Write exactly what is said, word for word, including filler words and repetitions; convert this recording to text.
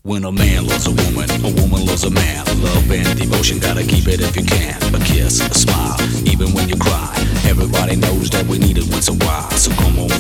When a man loves a woman, a woman loves a man. Love and devotion, gotta keep it if you can. A kiss, a smile, even when you cry. Everybody knows that we need it once in a while. So come on,